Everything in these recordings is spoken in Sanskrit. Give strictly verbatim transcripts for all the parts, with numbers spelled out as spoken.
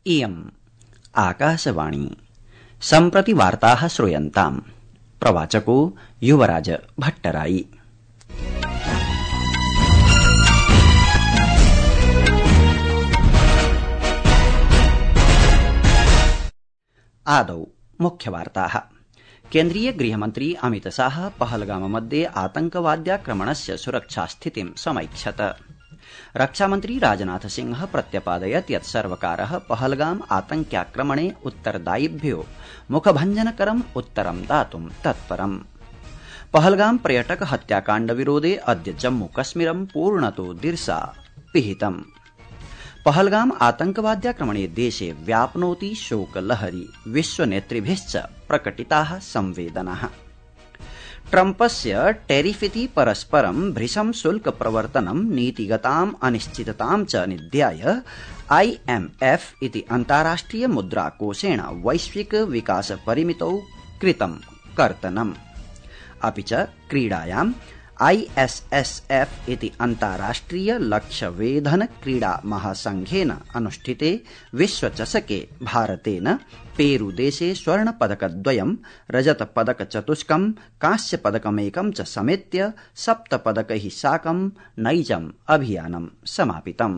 इयम् आकाशवाणी सम्प्रति वार्ताः श्रूयन्ताम्। प्रवाचको युवराज भट्टराई। आदौ मुख्यवार्ताः। केन्द्रीय गृहमन्त्री अमितशाह पहलगाम मध्ये आतंकवाद्याक्रमणस्य सुरक्षास्थितिं समैक्षत। रक्षामन्त्री राजनाथ सिंह प्रत्यपादयत् यत् सर्वकारः पहलगाम आतंक्याक्रमणे उत्तरदायिभ्यो मुखभञ्जनकरम् उत्तरं दातुं तत्परम्। पहलगाम पर्यटक हत्याकाण्ड विरोधे अद्य जम्मू कश्मीरं पूर्णतो दिर्सा पिहितम्। पहलगाम आतंकवाद्याक्रमणे देशे व्याप्नोति शोकलहरी, विश्वनेतृभिश्च प्रकटिताः संवेदनाः। ट्रम्पस्य टेरिफ इति परस्परं भृशं शुल्क प्रवर्तनं नीतिगताम् अनिश्चिततां च निध्याय आईएमएफ इति अन्ताराष्ट्रिय मुद्राकोषेण वैश्विक विकास परिमितौ कृतं कर्तनम्। अपि च क्रीडायां आईएसएसएफ इति अन्ताराष्ट्रिय लक्ष्यवेधन क्रीडा महासंघेन अनुष्ठिते विश्वचषके भारतेन पेरूदेशे स्वर्णपदकद्वयं, रजतपदकचतुष्कं, कांस्यपदकमेकं च समेत्य सप्तपदकैः साकं नैजम् अभियानं समापितम्।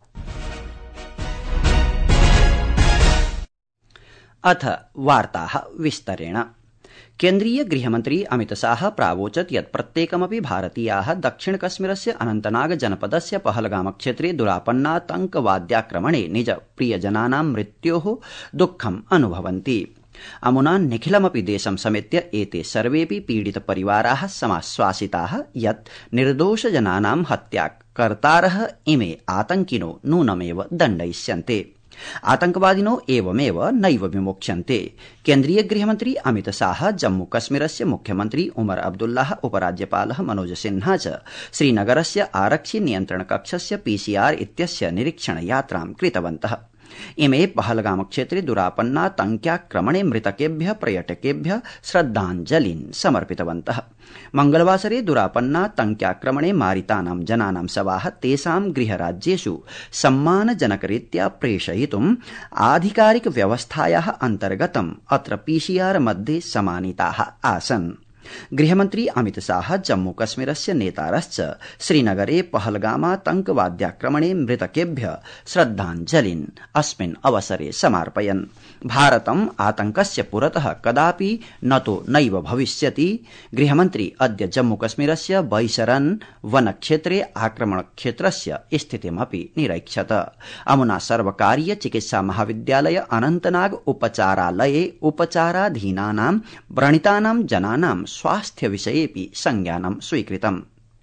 अथ वार्ताः विस्तरेण। केन्द्रीय गृहमन्त्री अमितशाह प्रावोचत् यत् प्रत्येकमपि भारतीयाः दक्षिण कश्मीरस्य अनन्तनाग जनपदस्य पहलगाम क्षेत्रे दुरापन्नातंकवाद्याक्रमणे निज प्रियजनानां मृत्योः दुःखम् अनुभवन्ति। अमुना निखिलमपि देशं समेत्य एते सर्वेऽपि पीडित परिवाराः समाश्वासिताः यत् निर्दोषजनानां हत्याकर्तारः इमे आतंकिनो नूनमेव दण्डयिष्यन्ते। आतंकवादिनो एवमेव नैव विमुच्यन्ते। केन्द्रीय गृहमन्त्री अमितशाह जम्मू कश्मीरस्य मुख्यमन्त्री उमर अब्दुल्लाह, उपराज्यपालः मनोज सिन्हा च श्रीनगरस्य आरक्षि नियन्त्रण कक्षस्य पीसीआर इत्यस्य निरीक्षण यात्रां कृतवन्तः। इमे पहलगाम क्षेत्रे दुरापन्नातंक्याक्रमणे मृतकेभ्यः पर्यटकेभ्यः श्रद्धाञ्जलिं समर्पितवन्तः। मंगलवासरे दुरापन्नातंक्याक्रमणे मारितानां जनानां शवाः तेषां गृहराज्येषु सम्मानजनकरीत्या प्रेषयितुम् आधिकारिक व्यवस्थायाः अन्तर्गतम् अत्र पीसीआर मध्ये समानीताः आसन्। गृहमन्त्री अमितशाह जम्मू कश्मीरस्य नेतारश्च श्रीनगरे पहलगामातंकवाद्याक्रमणे मृतकेभ्यः श्रद्धाञ्जलिन् अस्मिन् अवसरे समर्पयन्। भारतम् आतंकस्य पुरतः कदापि नतो नैव भविष्यति। गृहमन्त्री अद्य जम्मू कश्मीरस्य बैसरन् वनक्षेत्रे आक्रमणक्षेत्रस्य स्थितिमपि निरैक्षत। अमुना सर्वकारीय चिकित्सा महाविद्यालय अनन्तनाग उपचारालये उपचाराधीनानां व्रणितानां जनानां स्वास्थ्य विषयेऽपि संज्ञानं स्वीकृतम्।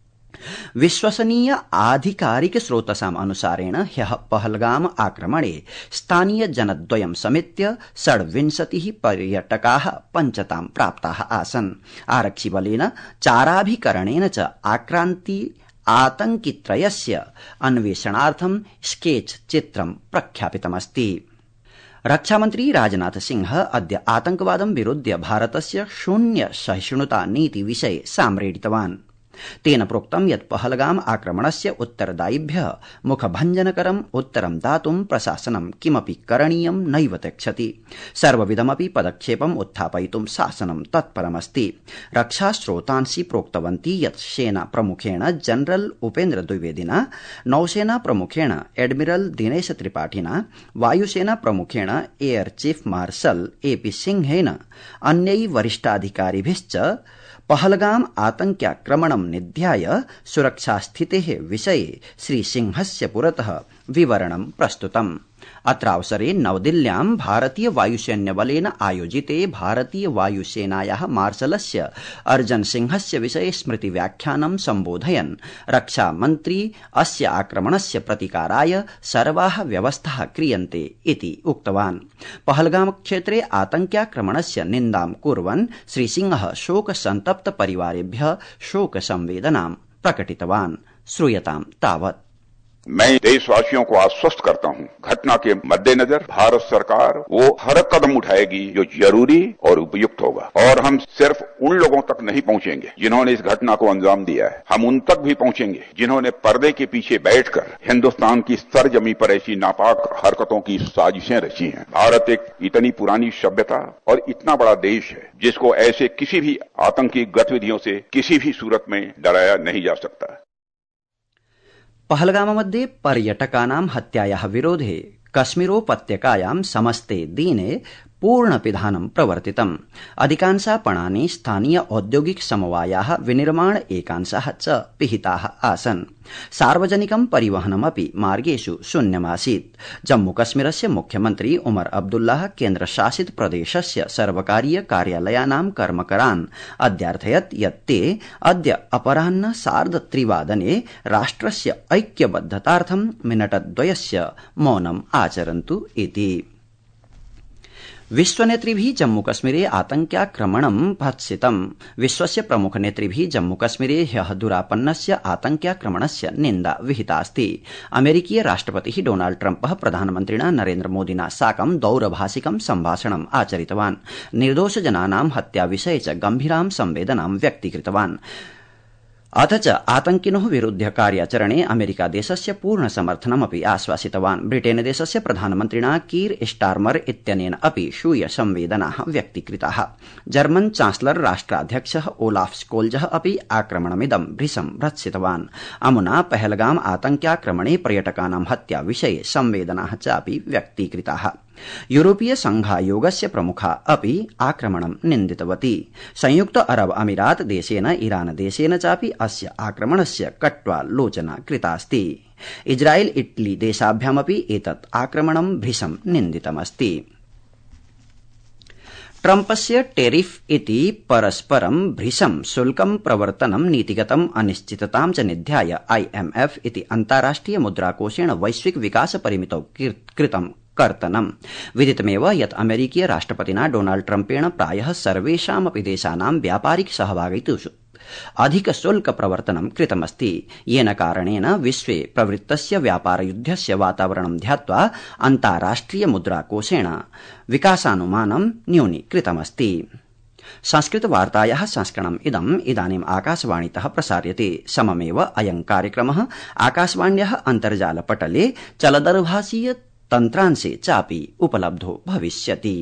विश्वसनीय आधिकारिक स्रोतसाम् अनुसारेण ह्यः पहलगाम आक्रमणे स्थानीय जनद्वयं समेत्य षड्विंशतिः पर्यटकाः पञ्चतां प्राप्ताः आसन्। आरक्षिबलेन चाराभिकरणेन च आक्रान्ति आतंकित्रयस्य अन्वेषणार्थं स्केच चित्रं प्रख्यापितमस्ति। रक्षामन्त्री राजनाथ सिंह अद्य आतंकवादं विरुध्य भारतस्य शून्य सहिष्णुता नीति विषये साम्रेडितवान्। तेन प्रोक्तं यत् पहलगाम आक्रमणस्य उत्तरदायिभ्यः मुखभञ्जनकरम् उत्तरं दातुं प्रशासनं किमपि करणीयं नैव त्यक्षति। सर्वविधमपि पदक्षेपम् उत्थापयितुं शासनं तत्परमस्ति। रक्षास्रोतांसि प्रोक्तवन्ति यत् सेना प्रमुखेण जनरल उपेन्द्र द्विवेदिना, नौसेना प्रमुखेण एडमिरल दिनेश त्रिपाठिना, वायुसेना प्रमुखेण एयर चीफ मार्शल एपी सिंहेन अन्यै वरिष्ठाधिकारिभिश्च पहलगाम आतंक्याक्रमणं निध्याय सुरक्षास्थितेः विषये श्रीसिंहस्य पुरतः विवरणं प्रस्तुतम्। अत्रावसरे नवदिल्ल्यां भारतीय वायुसैन्यबलेन आयोजिते भारतीय वायुसेनायाः मार्शलस्य अर्जन सिंहस्य विषये स्मृतिव्याख्यानं सम्बोधयन् रक्षामन्त्री अस्य आक्रमणस्य प्रतिकाराय सर्वाः व्यवस्थाः क्रियन्ते इति उक्तवान्। पहलगाम क्षेत्रे आतंक्याक्रमणस्य निन्दां कुर्वन् श्रीसिंहः शोकसन्तप्त परिवारेभ्यः शोकसंवेदनां प्रकटितवान्। श्रूयतां तावत्। मैं देशवासियों को आश्वस्त करता हूं, घटना के मद्देनजर भारत सरकार वो हर कदम उठाएगी जो जरूरी और उपयुक्त होगा और हम सिर्फ उन लोगों तक नहीं पहुंचेंगे जिन्होंने इस घटना को अंजाम दिया है, हम उन तक भी पहुंचेंगे जिन्होंने पर्दे के पीछे बैठकर हिंदुस्तान की सरजमी पर ऐसी नापाक हरकतों की साजिशें रची हैं। भारत एक इतनी पुरानी सभ्यता और इतना बड़ा देश है जिसको ऐसे किसी भी आतंकी गतिविधियों से किसी भी सूरत में डराया नहीं जा सकता। पहलगाममध्ये पर्यटकानां हत्यायाः विरोधे कश्मीरोपत्यकायां समस्ते दीने पूर्णपिधानं प्रवर्तितम्। अधिकांशापणानि स्थानीय औद्योगिक समवायाः विनिर्माण एकांशाः च पिहिताः आसन्। सार्वजनिकं परिवहनमपि मार्गेषु शून्यमासीत्। जम्मूकश्मीरस्य मुख्यमन्त्री उमर अब्दुल्लाह केन्द्रशासित प्रदेशस्य सर्वकारीय कार्यालयानां कर्मकरान् अध्यार्थयत् यत् ते अद्य अपराह्न सार्धत्रिवादने राष्ट्रस्य ऐक्यबद्धतार्थं मिनटद्वयस्य मौनम् आचरन्तु इति। विश्वनेतृभिः जम्मूकश्मीरे आतंक्याक्रमणं भत्सितम्। विश्वस्य प्रमुखनेतृभिः जम्मूकश्मीरे ह्यः दुरापन्नस्य आतंक्याक्रमणस्य निन्दा विहितास्ति। अमेरिकीय राष्ट्रपतिः डोनाल्ड ट्रम्पः प्रधानमन्त्रिणा नरेन्द्रमोदिना साकं दौरभाषिकं सम्भाषणम् आचरितवान्। निर्दोषजनानां हत्याविषये च गम्भीरां संवेदनां व्यक्तीकृतवान्। अथ च आतंकिनोः विरुध्य कार्याचरणे अमेरिकादेशस्य पूर्णसमर्थनमपि आश्वासितवान्। ब्रिटेनदेशस्य प्रधानमन्त्रिणा कीर स्टार्मर इत्यनेन अपि स्वीय संवेदनाः व्यक्तीकृताः। जर्मन चांसलर राष्ट्राध्यक्षः ओलाफ स्कोल्जः अपि आक्रमणमिदं भृशं भर्त्सितवान्। अमुना पहलगाम आतंक्याक्रमणे पर्यटकानां हत्या विषये संवेदनाः चापि व्यक्तीकृताः। यूरोपीय संघायोगस्य प्रमुखा अपि आक्रमणं निन्दितवती। संयुक्त अरब अमीरात देशेन ईरान देशेन चापि अस्य आक्रमणस्य कट्वालोचना कृतास्ति। इस्राएल इटली देशाभ्यामपि एतत् आक्रमणं भृशं निन्दितमस्ति। ट्रम्पस्य टेरिफ इति परस्परं भृशं शुल्कं प्रवर्तनं नीतिगतम् अनिश्चिततां च निध्याय आईएमएफ इति अन्ताराष्ट्रिय मुद्राकोषेण वैश्विक विकास परिमितौ कृतं कर्तनम्। विदितमेव यत् अमेरिकीय राष्ट्रपतिना डोनाल्ड ट्रम्पेण प्रायः सर्वेषामपि देशानां व्यापारिक सहभागित्वेषु अधिक शुल्क प्रवर्तनं कृतमस्ति। येन कारणेन विश्वे प्रवृत्तस्य व्यापारयुद्धस्य वातावरणं ध्यात्वा अन्ताराष्ट्रिय मुद्राकोषेण विकासानुमानं न्यूनीकृतमस्ति। संस्कृतवार्तायाः संस्करणम् इदम् इदानीम् आकाशवाणीतः प्रसार्यते। सममेव अयं कार्यक्रमः आकाशवाण्याः अन्तर्जालपटले चलदर्भाषीय तन्त्रांशे चापि उपलब्धो भविष्यति।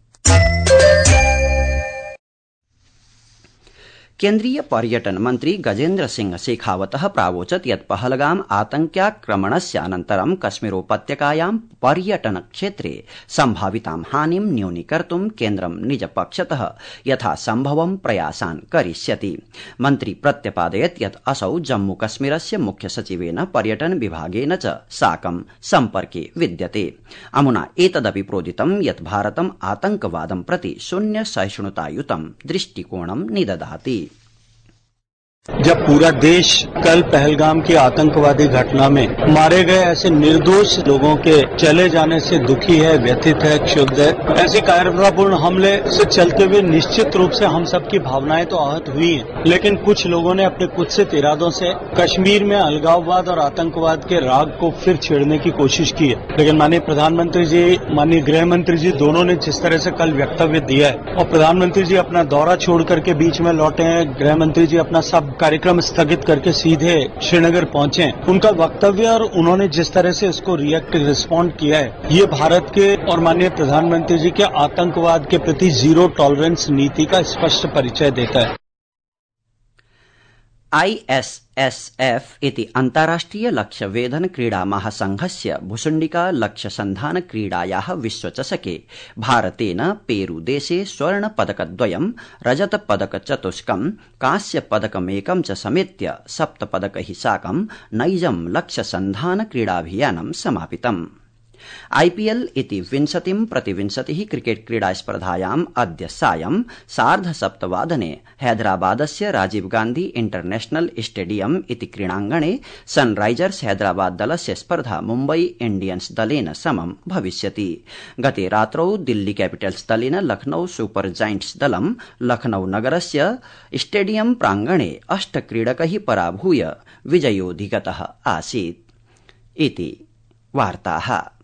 केन्द्रीय पर्यटन मन्त्री गजेन्द्र सिंह शेखावतः प्रावोचत् यत् पहलगाम आतंक्याक्रमणस्य अनन्तरं कश्मीरोपत्यकायां पर्यटन क्षेत्रे सम्भावितां हानिं न्यूनीकर्तुं केन्द्रं निजपक्षतः यथासम्भवं प्रयासान् करिष्यति। मन्त्री प्रत्यपादयत् यत् असौ जम्मूकश्मीरस्य मुख्य सचिवेन पर्यटन विभागेन च साकं सम्पर्के विद्यते। अमुना एतदपि प्रोदितं यत् भारतम् आतंकवादं प्रति शून्य सहिष्णुतायुतं दृष्टिकोणं निदधाति। जब पूरा देश कल पहलगाम की आतंकवादी घटना में मारे गए ऐसे निर्दोष लोगों के चले जाने से दुखी है, व्यथित है, क्षुब्ध है, ऐसी कायरतापूर्ण हमले से चलते हुए निश्चित रूप से हम सबकी भावनाएं तो आहत हुई हैं, लेकिन कुछ लोगों ने अपने कुत्सित इरादों से कश्मीर में अलगाववाद और आतंकवाद के राग को फिर छेड़ने की कोशिश की है। लेकिन माननीय प्रधानमंत्री जी, माननीय गृह मंत्री जी दोनों ने जिस तरह से कल वक्तव्य दिया है और प्रधानमंत्री जी अपना दौरा छोड़ करके बीच में लौटे हैं, गृह मंत्री जी अपना सब कार्यक्रम स्थगित करके सीधे श्रीनगर पहुंचे, उनका वक्तव्य और उन्होंने जिस तरह से इसको रिएक्ट रिस्पॉन्ड किया है, ये भारत के और माननीय प्रधानमंत्री जी के आतंकवाद के प्रति जीरो टॉलरेंस नीति का स्पष्ट परिचय देता है। आईएसएसएफ इति अन्ताराष्ट्रिय लक्ष्यवेधन क्रीडा महासंघस्य भुसुण्डिका लक्ष्यसन्धान क्रीडायाः विश्वचषके भारतेन पेरूदेशे स्वर्णपदकद्वयं, रजतपदकचतुष्कं, कांस्यपदकमेकं च समेत्य सप्तपदकैः साकं नैजं लक्ष्यसन्धान क्रीडाभियानं समापितम्। आईपीएल इति विंशतिं प्रतिविंशतिः क्रिकेट क्रीडा स्पर्धायाम् अद्य सायं सार्धसप्तवादने हैदराबादस्य राजीव गान्धी इंटरनेशनल स्टेडियम इति क्रीडाङ्गणे सनराइजर्स हैदराबाद दलस्य स्पर्धा मुम्बई इंडियन्स दलेन समं भविष्यति। गते रात्रौ दिल्ली कैपिटल्स दलेन लखनऊ सुपर जायंट्स दलं लखनऊ नगरस्य स्टेडियम प्राङ्गणे अष्ट क्रीडकैः पराभूय विजयोऽधिगतः आसीत्। इति वार्ताः।